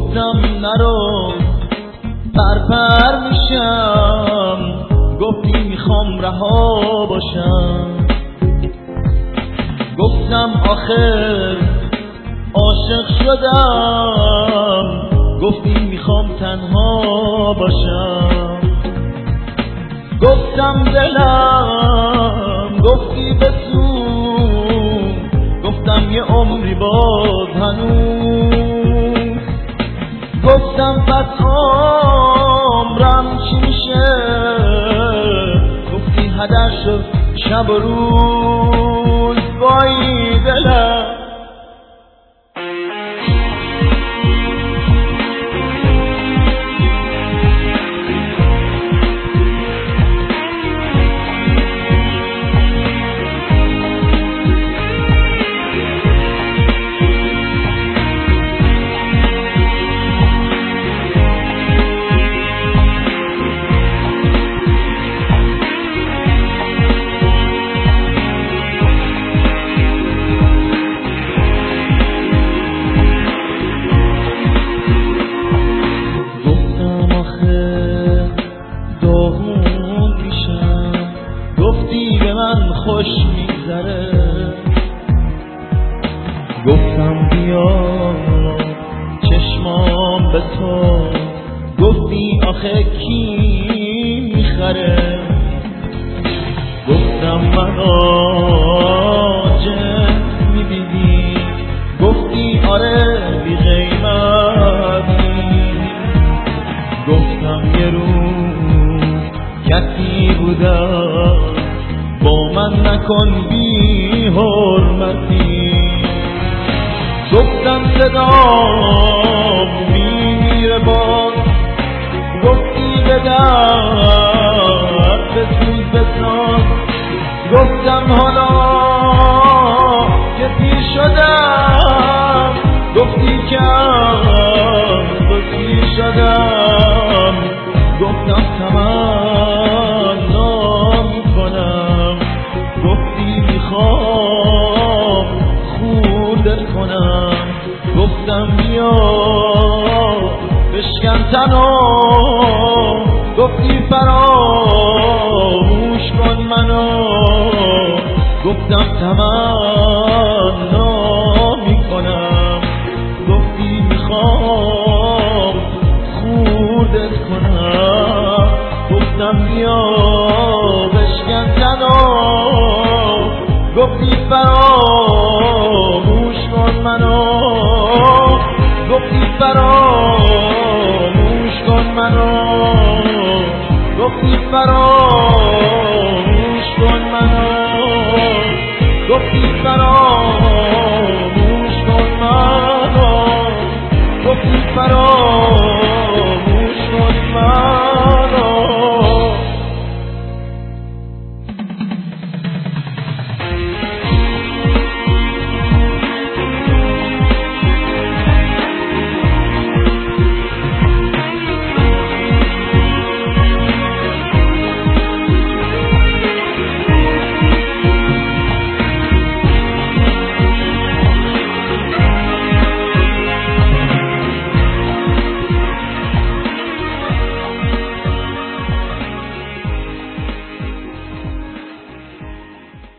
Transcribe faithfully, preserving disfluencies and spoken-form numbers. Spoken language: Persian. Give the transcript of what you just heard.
گفتم نرو پرپر میشم، گفتی میخوام رها باشم. گفتم آخر عاشق شدم، گفتی میخوام تنها باشم. گفتم دلم، گفتی بسوز، گفتم یه عمری باز هنوز. گفتم پس عمرم چی میشه، گفتی هدر شد شب و روز. وای دلم خوش میگذره. گفتم بیا چشمام به تو، گفتی آخه کی میخره. گفتم من آجه میبینی، گفتی آره بی قیمتی. گفتم یه روز کسی بودم، با من نکن بی حرمتی. گفتم صدام میمیره باز، گفتی به درد بسوز بساز. گفتم حالا که پیر شدم، گفتی که از تو سیر شدم. گفتم تمنا میکنم، گفتی میخوام خوردت کنم. گفتم بیا بشکن تنو، گفتی فراموش کن منو. گفتم تمنا میکنم، گفتی میخوام خوردت کنم. گفتم بیا بشکن تنو، گفتی فراموش کن منو. گفتی فراموش کن منو، گفتی فراموش کن منو. گفتی فراموش کن منو، گفتی فراموش کن منو.